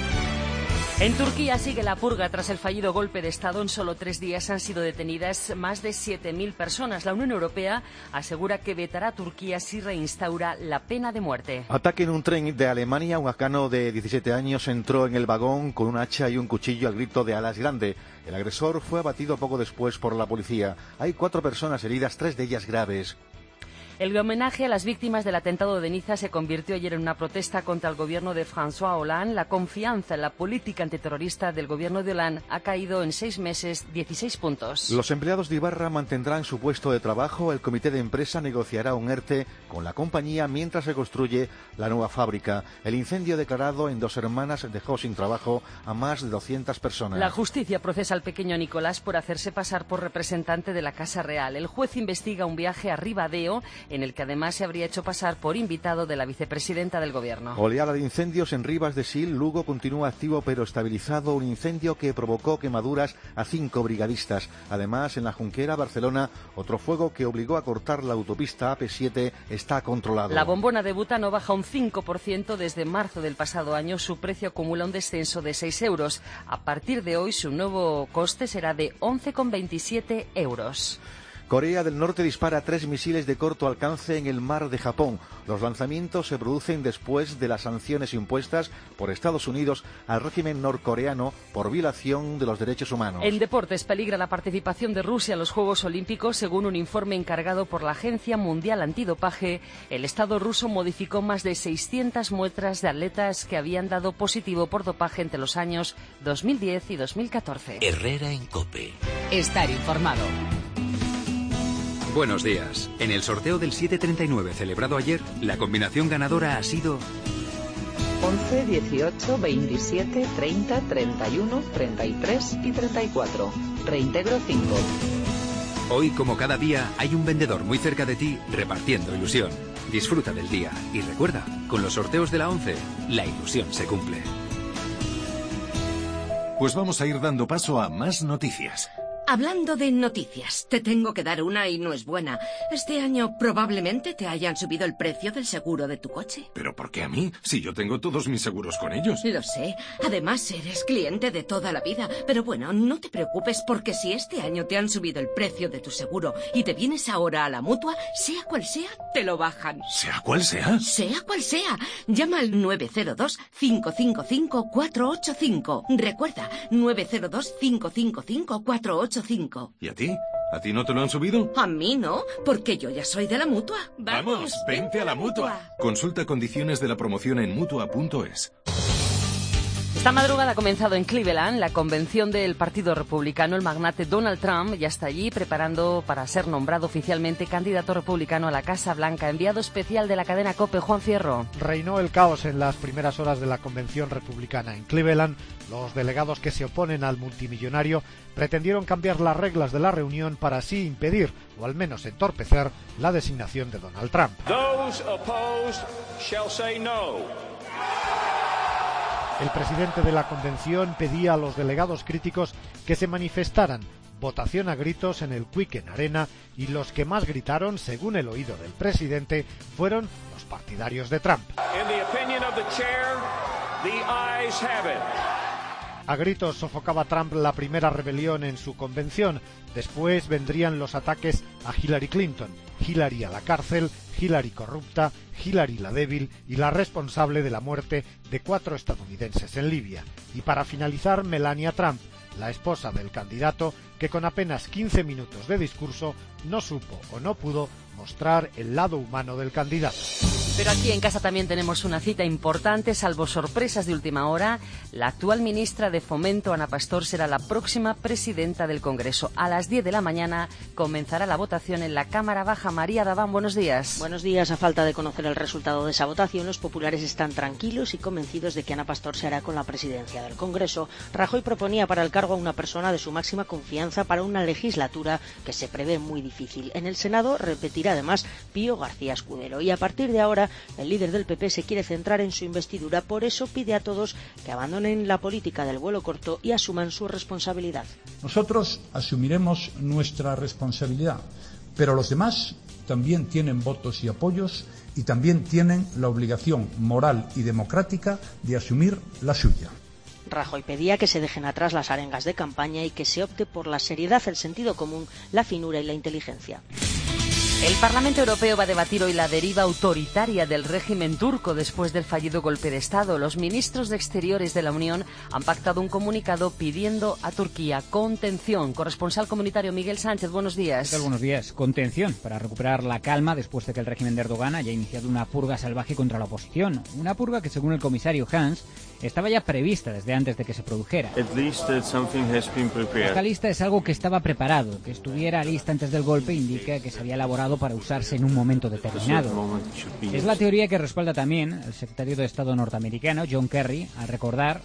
Speaker 2: En Turquía sigue la purga tras el fallido golpe de Estado. En solo 3 días han sido detenidas más de 7.000 personas. La Unión Europea asegura que vetará a Turquía si reinstaura la pena de muerte.
Speaker 4: Ataque en un tren de Alemania. Un afgano de 17 años entró en el vagón con un hacha y un cuchillo al grito de Alas grande. El agresor fue abatido poco después por la policía. Hay 4 personas heridas, 3 de ellas graves.
Speaker 2: El homenaje a las víctimas del atentado de Niza se convirtió ayer en una protesta contra el gobierno de François Hollande. La confianza en la política antiterrorista del gobierno de Hollande ha caído en 6 meses 16 puntos.
Speaker 4: Los empleados de Ibarra mantendrán su puesto de trabajo. El comité de empresa negociará un ERTE con la compañía mientras se construye la nueva fábrica. El incendio declarado en Dos Hermanas dejó sin trabajo a más de 200 personas.
Speaker 2: La justicia procesa al pequeño Nicolás por hacerse pasar por representante de la Casa Real. El juez investiga un viaje a Ribadeo, en el que además se habría hecho pasar por invitado de la vicepresidenta del gobierno.
Speaker 4: Oleada de incendios en Rivas de Sil. Lugo continúa activo pero estabilizado. Un incendio que provocó quemaduras a 5 brigadistas. Además, en la Junquera, Barcelona, otro fuego que obligó a cortar la autopista AP7 está controlado.
Speaker 2: La bombona de butano baja un 5% desde marzo del pasado año. Su precio acumula un descenso de 6 euros. A partir de hoy, su nuevo coste será de 11,27 euros.
Speaker 4: Corea del Norte dispara 3 misiles de corto alcance en el mar de Japón. Los lanzamientos se producen después de las sanciones impuestas por Estados Unidos al régimen norcoreano por violación de los derechos humanos.
Speaker 2: En deportes peligra la participación de Rusia en los Juegos Olímpicos. Según un informe encargado por la Agencia Mundial Antidopaje, el Estado ruso modificó más de 600 muestras de atletas que habían dado positivo por dopaje entre los años 2010 y 2014.
Speaker 1: Herrera en COPE.
Speaker 20: Estar informado.
Speaker 21: Buenos días. En el sorteo del 739 celebrado ayer, la combinación ganadora ha sido
Speaker 22: 11, 18, 27, 30, 31, 33 y 34. Reintegro 5.
Speaker 21: Hoy, como cada día, hay un vendedor muy cerca de ti repartiendo ilusión. Disfruta del día y recuerda, con los sorteos de la 11, la ilusión se cumple.
Speaker 23: Pues vamos a ir dando paso a más noticias.
Speaker 6: Hablando de noticias, te tengo que dar una y no es buena. Este año probablemente te hayan subido el precio del seguro de tu coche.
Speaker 20: ¿Pero por qué a mí? Si yo tengo todos mis seguros con ellos.
Speaker 6: Lo sé. Además, eres cliente de toda la vida. Pero bueno, no te preocupes porque si este año te han subido el precio de tu seguro y te vienes ahora a la Mutua, sea cual sea, te lo bajan.
Speaker 20: ¿Sea cual sea?
Speaker 6: Sea cual sea. Llama al 902-555-485. Recuerda, 902-555-485.
Speaker 20: ¿Y a ti? ¿A ti no te lo han subido?
Speaker 6: A mí no, porque yo ya soy de la Mutua.
Speaker 20: ¡Vamos, vente a la Mutua! Consulta condiciones de la promoción en Mutua.es.
Speaker 2: Esta madrugada ha comenzado en Cleveland la convención del Partido Republicano. El magnate Donald Trump ya está allí preparando para ser nombrado oficialmente candidato republicano a la Casa Blanca. Enviado especial de la cadena COPE, Juan Fierro.
Speaker 23: Reinó el caos en las primeras horas de la convención republicana en Cleveland. Los delegados que se oponen al multimillonario pretendieron cambiar las reglas de la reunión para así impedir, o al menos entorpecer, la designación de Donald Trump.
Speaker 24: Those opposed shall say no.
Speaker 23: El presidente de la convención pedía a los delegados críticos que se manifestaran, votación a gritos en el Quicken Arena, y los que más gritaron, según el oído del presidente, fueron los partidarios de Trump.
Speaker 24: In the opinion of the chair, the ayes have it.
Speaker 23: A gritos sofocaba Trump la primera rebelión en su convención. Después vendrían los ataques a Hillary Clinton, Hillary a la cárcel, Hillary corrupta, Hillary la débil y la responsable de la muerte de 4 estadounidenses en Libia. Y para finalizar, Melania Trump, la esposa del candidato, que con apenas 15 minutos de discurso no supo o no pudo mostrar el lado humano del candidato.
Speaker 2: Pero aquí en casa también tenemos una cita importante, salvo sorpresas de última hora. La actual ministra de Fomento, Ana Pastor, será la próxima presidenta del Congreso. A las 10 de la mañana comenzará la votación en la Cámara Baja. María Daván, buenos días.
Speaker 25: Buenos días. A falta de conocer el resultado de esa votación, los populares están tranquilos y convencidos de que Ana Pastor se hará con la presidencia del Congreso. Rajoy proponía para el cargo a una persona de su máxima confianza para una legislatura que se prevé muy difícil. En el Senado repetirá además Pío García Escudero. Y a partir de ahora, el líder del PP se quiere centrar en su investidura, por eso pide a todos que abandonen la política del vuelo corto y asuman su responsabilidad.
Speaker 26: Nosotros asumiremos nuestra responsabilidad, pero los demás también tienen votos y apoyos y también tienen la obligación moral y democrática de asumir la suya.
Speaker 25: Rajoy pedía que se dejen atrás las arengas de campaña y que se opte por la seriedad, el sentido común, la finura y la inteligencia.
Speaker 2: El Parlamento Europeo va a debatir hoy la deriva autoritaria del régimen turco después del fallido golpe de Estado. Los ministros de Exteriores de la Unión han pactado un comunicado pidiendo a Turquía contención. Corresponsal comunitario Miguel Sánchez, buenos días.
Speaker 27: ¿Qué tal? Buenos días. Contención para recuperar la calma después de que el régimen de Erdogan haya iniciado una purga salvaje contra la oposición. Una purga que, según el comisario Hans, estaba ya prevista desde antes de que se produjera. Esta lista es algo que estaba preparado. Que estuviera lista antes del golpe indica que se había elaborado para usarse en un momento determinado. Es la teoría que respalda también el secretario de Estado norteamericano, John Kerry, al recordar: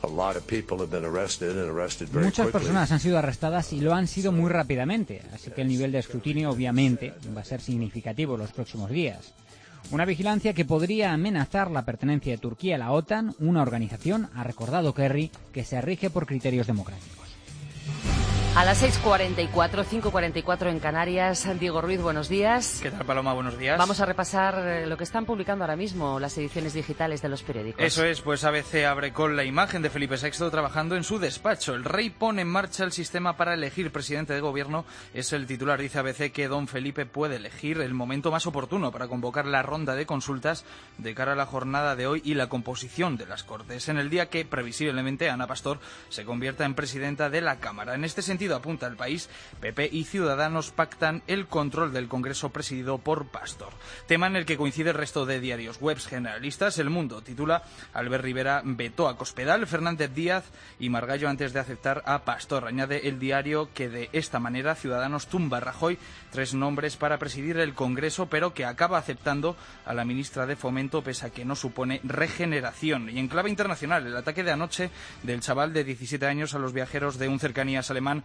Speaker 27: muchas personas han sido arrestadas y lo han sido muy rápidamente, así que el nivel de escrutinio obviamente va a ser significativo en los próximos días. Una vigilancia que podría amenazar la pertenencia de Turquía a la OTAN, una organización, ha recordado Kerry, que se rige por criterios democráticos.
Speaker 2: A las 6:44, 5:44 en Canarias. Diego Ruiz, buenos días.
Speaker 28: ¿Qué tal, Paloma? Buenos días.
Speaker 2: Vamos a repasar lo que están publicando ahora mismo las ediciones digitales de los periódicos.
Speaker 28: Eso es, pues ABC abre con la imagen de Felipe VI trabajando en su despacho. El rey pone en marcha el sistema para elegir presidente de gobierno. Es el titular, dice ABC, que don Felipe puede elegir el momento más oportuno para convocar la ronda de consultas de cara a la jornada de hoy y la composición de las Cortes, en el día que, previsiblemente, Ana Pastor se convierta en presidenta de la Cámara. En este sentido, apunta El País, PP y Ciudadanos pactan el control del Congreso presidido por Pastor. Tema en el que coincide el resto de diarios webs generalistas. El Mundo titula: Albert Rivera vetó a Cospedal, Fernández Díaz y Margallo antes de aceptar a Pastor. Añade el diario que de esta manera Ciudadanos tumba a Rajoy, 3 nombres para presidir el Congreso, pero que acaba aceptando a la ministra de Fomento pese a que no supone regeneración. Y en clave internacional, el ataque de anoche del chaval de 17 años a los viajeros de un Cercanías alemán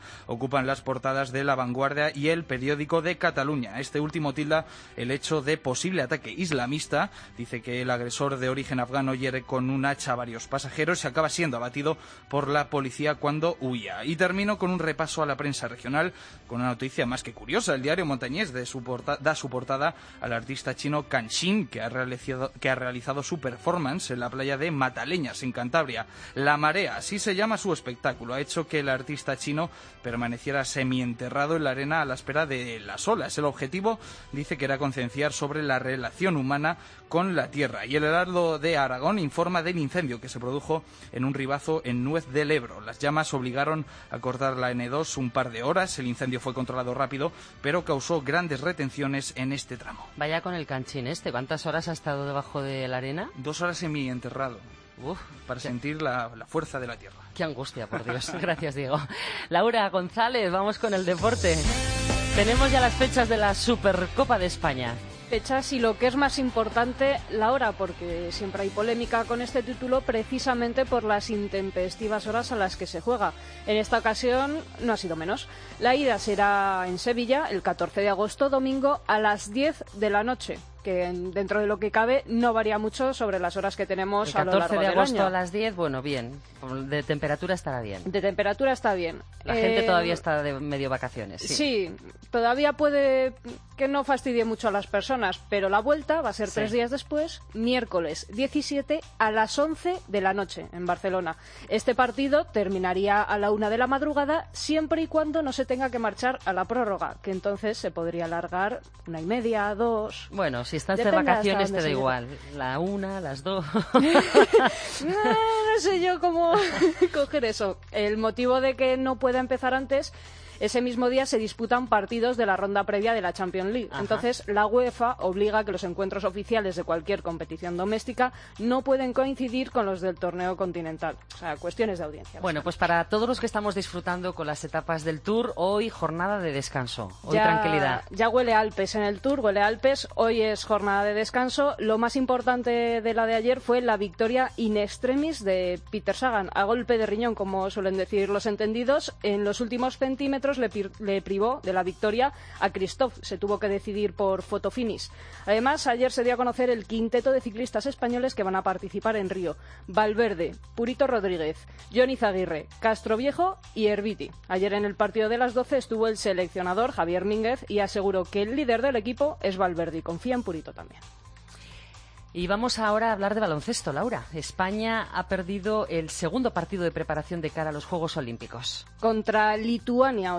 Speaker 28: ocupan las portadas de La Vanguardia y El Periódico de Cataluña. Este último tilda el hecho de posible ataque islamista. Dice que el agresor de origen afgano hiere con un hacha a varios pasajeros y acaba siendo abatido por la policía cuando huía. Y termino con un repaso a la prensa regional con una noticia más que curiosa. El diario Montañés da su portada al artista chino Kenshin, que ha realizado su performance en la playa de Mataleñas, en Cantabria. La marea, así se llama su espectáculo, ha hecho que el artista chino permaneciera semienterrado en la arena a la espera de las olas. El objetivo, dice, que era concienciar sobre la relación humana con la tierra. Y el Heraldo de Aragón informa del incendio que se produjo en un ribazo en Nuez del Ebro. Las llamas obligaron a cortar la N2 un par de horas. El incendio fue controlado rápido, pero causó grandes retenciones en este tramo.
Speaker 2: Vaya con el Kenshin este. ¿Cuántas horas ha estado debajo de la arena?
Speaker 28: 2 horas semienterrado. Para sentir la fuerza de la tierra.
Speaker 2: Qué angustia, por Dios. Gracias, Diego. Laura González, vamos con el deporte. Tenemos ya las fechas de la Supercopa de España.
Speaker 5: Fechas y lo que es más importante, la hora, porque siempre hay polémica con este título precisamente por las intempestivas horas a las que se juega. En esta ocasión no ha sido menos. La ida será en Sevilla el 14 de agosto, domingo, a las 10 de la noche. Que dentro de lo que cabe no varía mucho sobre las horas que tenemos a lo largo del año.
Speaker 2: El 14 de agosto a las 10, bueno, bien. De temperatura estará bien.
Speaker 5: De temperatura está bien.
Speaker 2: La gente todavía está de medio vacaciones.
Speaker 5: Sí, todavía puede que no fastidie mucho a las personas, pero la vuelta va a ser 3 días después, miércoles 17 a las 11 de la noche en Barcelona. Este partido terminaría a la 1 de la madrugada siempre y cuando no se tenga que marchar a la prórroga, que entonces se podría alargar 1:30, 2.
Speaker 2: Bueno, si estás de vacaciones te da igual. La 1, las 2.
Speaker 5: No sé yo cómo coger eso. El motivo de que no pueda empezar antes, ese mismo día se disputan partidos de la ronda previa de la Champions League. Ajá. Entonces, la UEFA obliga a que los encuentros oficiales de cualquier competición doméstica no pueden coincidir con los del torneo continental. O sea, cuestiones de audiencia.
Speaker 2: Bueno, pues para todos los que estamos disfrutando con las etapas del Tour, hoy jornada de descanso. Hoy tranquilidad.
Speaker 5: Ya huele a Alpes en el Tour, huele a Alpes. Hoy es jornada de descanso. Lo más importante de la de ayer fue la victoria in extremis de Peter Sagan, a golpe de riñón, como suelen decir los entendidos. En los últimos centímetros le privó de la victoria a Christophe. Se tuvo que decidir por fotofinish. Además, ayer se dio a conocer el quinteto de ciclistas españoles que van a participar en Río: Valverde, Purito Rodríguez, Johnny Zaguirre, Castroviejo y Herbiti. Ayer en el partido de las 12 estuvo el seleccionador Javier Mínguez y aseguró que el líder del equipo es Valverde y confía en Purito también.
Speaker 2: Y vamos ahora a hablar de baloncesto, Laura. España ha perdido el segundo partido de preparación de cara a los Juegos Olímpicos.
Speaker 5: Contra Lituania,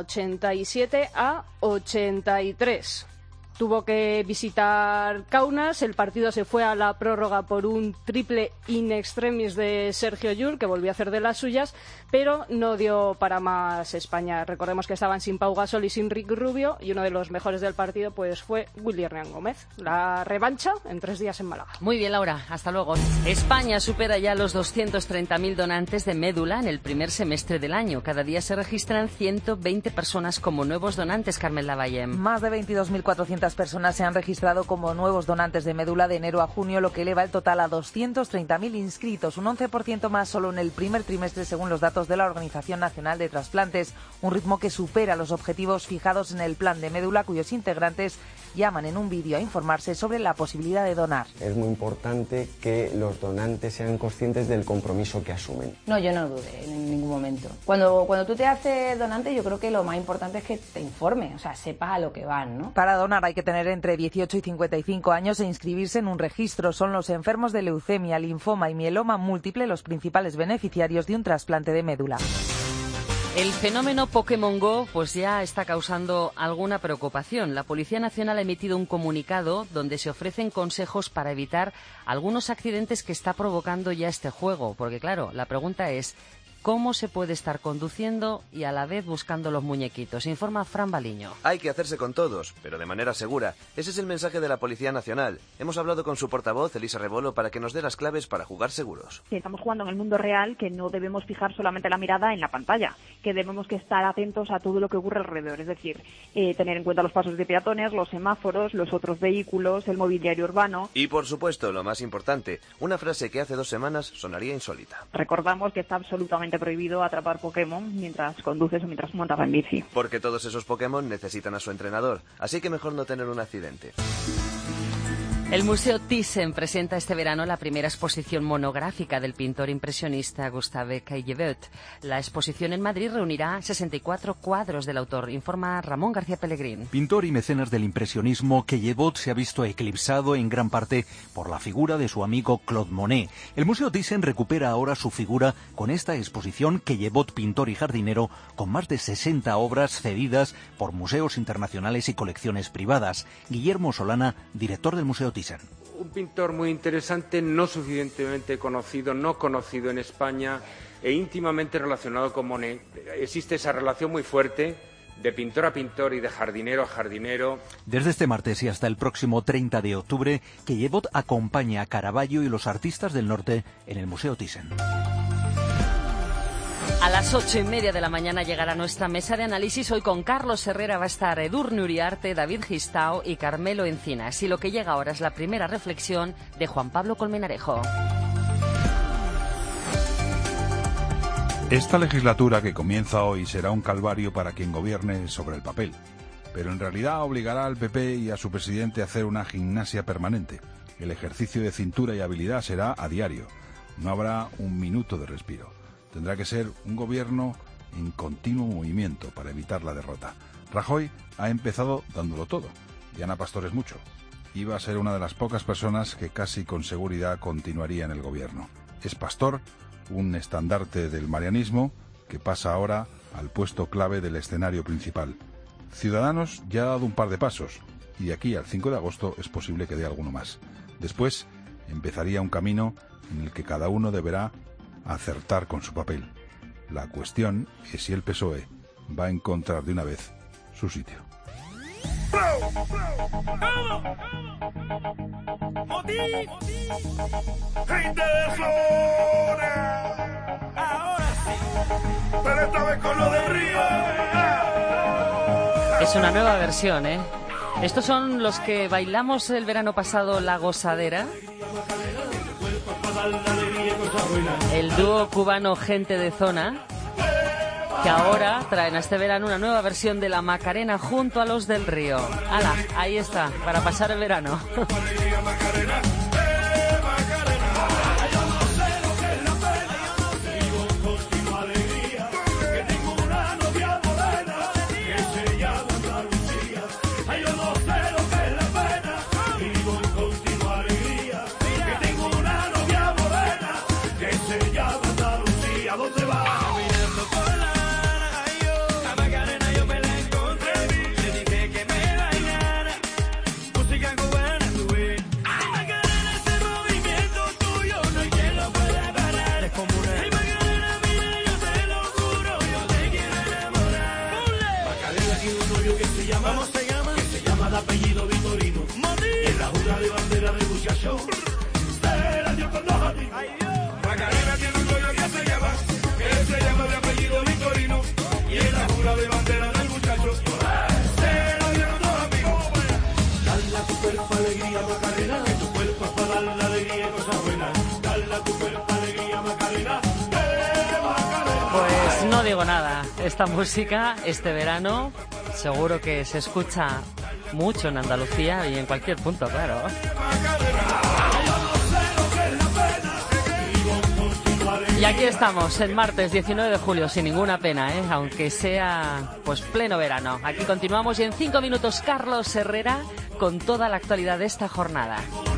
Speaker 5: 87-83. Tuvo que visitar Kaunas. El partido se fue a la prórroga por un triple in extremis de Sergio Llull, que volvió a hacer de las suyas, pero no dio para más España. Recordemos que estaban sin Pau Gasol y sin Rick Rubio, y uno de los mejores del partido pues fue Willy Hernán Gómez. La revancha en 3 días en Málaga.
Speaker 2: Muy bien, Laura, hasta luego. España supera ya los 230.000 donantes de médula en el primer semestre del año. Cada día se registran 120 personas como nuevos donantes, Carmen Lavallem.
Speaker 7: Más de 22.400 personas se han registrado como nuevos donantes de médula de enero a junio, lo que eleva el total a 230.000 inscritos, un 11% más solo en el primer trimestre según los datos de la Organización Nacional de Trasplantes, un ritmo que supera los objetivos fijados en el plan de médula, cuyos integrantes llaman en un vídeo a informarse sobre la posibilidad de donar.
Speaker 8: Es muy importante que los donantes sean conscientes del compromiso que asumen.
Speaker 9: No, yo no dudé en ningún momento. Cuando tú te haces donante, yo creo que lo más importante es que te informes, o sea, sepas a lo que van, ¿no?
Speaker 7: Para donar hay que tener entre 18 y 55 años e inscribirse en un registro. Son los enfermos de leucemia, linfoma y mieloma múltiple los principales beneficiarios de un trasplante de médula.
Speaker 2: El fenómeno Pokémon Go pues ya está causando alguna preocupación. La Policía Nacional ha emitido un comunicado donde se ofrecen consejos para evitar algunos accidentes que está provocando ya este juego. Porque claro, la pregunta es: ¿cómo se puede estar conduciendo y a la vez buscando los muñequitos? Informa Fran Baliño.
Speaker 10: Hay que hacerse con todos, pero de manera segura. Ese es el mensaje de la Policía Nacional. Hemos hablado con su portavoz, Elisa Rebolo, para que nos dé las claves para jugar seguros.
Speaker 12: Estamos jugando en el mundo real, que no debemos fijar solamente la mirada en la pantalla, que debemos que estar atentos a todo lo que ocurre alrededor. Es decir, tener en cuenta los pasos de peatones, los semáforos, los otros vehículos, el mobiliario urbano.
Speaker 10: Y por supuesto, lo más importante, una frase que hace 2 semanas sonaría insólita.
Speaker 12: Recordamos que está absolutamente totalmente prohibido atrapar Pokémon mientras conduces o mientras montas en bici.
Speaker 10: Porque todos esos Pokémon necesitan a su entrenador, así que mejor no tener un accidente.
Speaker 2: El Museo Thyssen presenta este verano la primera exposición monográfica del pintor impresionista Gustave Caillebotte. La exposición en Madrid reunirá 64 cuadros del autor, informa Ramón García Pellegrín.
Speaker 11: Pintor y mecenas del impresionismo, Caillebotte se ha visto eclipsado en gran parte por la figura de su amigo Claude Monet. El Museo Thyssen recupera ahora su figura con esta exposición Caillebotte, pintor y jardinero, con más de 60 obras cedidas por museos internacionales y colecciones privadas. Guillermo Solana, director del Museo Thyssen.
Speaker 13: Un pintor muy interesante, no suficientemente conocido, no conocido en España e íntimamente relacionado con Monet. Existe esa relación muy fuerte de pintor a pintor y de jardinero a jardinero.
Speaker 11: Desde este martes y hasta el próximo 30 de octubre, Caillebotte acompaña a Caravaggio y los artistas del norte en el Museo Thyssen.
Speaker 2: A las 8:30 de la mañana llegará nuestra mesa de análisis. Hoy con Carlos Herrera va a estar Edurne Uriarte, David Gistao y Carmelo Encinas. Y lo que llega ahora es la primera reflexión de Juan Pablo Colmenarejo.
Speaker 14: Esta legislatura que comienza hoy será un calvario para quien gobierne sobre el papel, pero en realidad obligará al PP y a su presidente a hacer una gimnasia permanente. El ejercicio de cintura y habilidad será a diario. No habrá un minuto de respiro. Tendrá que ser un gobierno en continuo movimiento para evitar la derrota. Rajoy ha empezado dándolo todo, y Ana Pastor es mucho. Iba a ser una de las pocas personas que casi con seguridad continuaría en el gobierno. Es Pastor, un estandarte del marianismo, que pasa ahora al puesto clave del escenario principal. Ciudadanos ya ha dado un par de pasos, y de aquí al 5 de agosto es posible que dé alguno más. Después empezaría un camino en el que cada uno deberá acertar con su papel. La cuestión es si el PSOE va a encontrar de una vez su sitio.
Speaker 15: Gente de zona, ahora sí, pero esta vez con lo de Río.
Speaker 2: Es una nueva versión, ¿eh? Estos son los que bailamos el verano pasado la gozadera. El dúo cubano Gente de Zona, que ahora traen a este verano una nueva versión de la Macarena junto a los del Río. ¡Hala! Ahí está, para pasar el verano.
Speaker 15: Apellido Vitorino, y en la jura de bandera del muchacho se la dio con dos a ti. Macarena tiene un rollo que se llama de apellido Vitorino, y en la jura de bandera del muchacho se la dio con dos amigos. Dale a tu cuerpo alegría, Macarena, que tu cuerpo es para dar la alegría y cosas buenas. Dale a tu cuerpo alegría, Macarena, Macarena.
Speaker 2: Pues no digo nada, esta música este verano seguro que se escucha mucho en Andalucía y en cualquier punto, claro. Y aquí estamos, el martes 19 de julio, sin ninguna pena, aunque sea pues pleno verano. Aquí continuamos y en 5 minutos Carlos Herrera con toda la actualidad de esta jornada.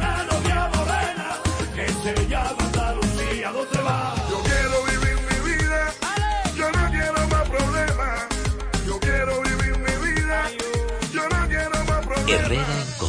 Speaker 15: Yo quiero vivir mi vida, yo no quiero más problemas. Yo quiero vivir mi vida, yo no quiero más problemas.
Speaker 1: Herrera